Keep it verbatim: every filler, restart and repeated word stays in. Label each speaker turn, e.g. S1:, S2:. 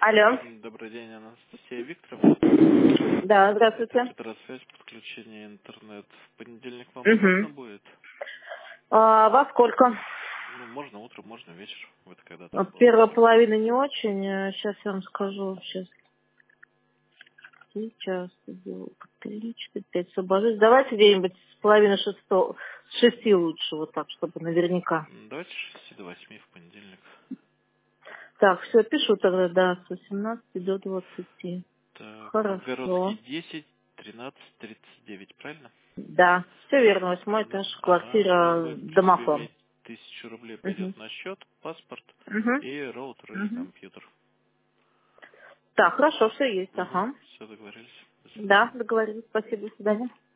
S1: Алло.
S2: Добрый день, Анастасия Викторовна.
S1: Да,
S2: Это
S1: здравствуйте.
S2: гидросвязь, подключение интернет. В понедельник вам удобно
S1: Угу.
S2: будет?
S1: А, во сколько?
S2: Ну, можно утром, можно вечер. Это когда
S1: А,
S2: там
S1: Первая
S2: удобно.
S1: половина не очень. Сейчас я вам скажу. Сейчас. Сейчас. иду. Три, четыре, пять. Освобожусь. Давайте где-нибудь с половины шестого. С шести лучше, вот так, чтобы наверняка.
S2: М, Давайте с шести до восьми в понедельник.
S1: Так, все, пишу тогда, да, с восемнадцати до двадцати.
S2: Так, Новгородский
S1: Хорошо.
S2: десять, тринадцать, тридцать девять, правильно?
S1: Да, все верно. Восьмой
S2: Да.
S1: этаж,
S2: Ага, вы
S1: квартира,
S2: можете себе
S1: домофон.
S2: иметь тысячу рублей
S1: Угу.
S2: пойдет на счет, паспорт
S1: Угу.
S2: и роутер или
S1: Угу.
S2: компьютер.
S1: Так, хорошо, все есть,
S2: Угу.
S1: ага.
S2: Все, договорились. До
S1: Да,
S2: свидания.
S1: договорились. Спасибо, до свидания.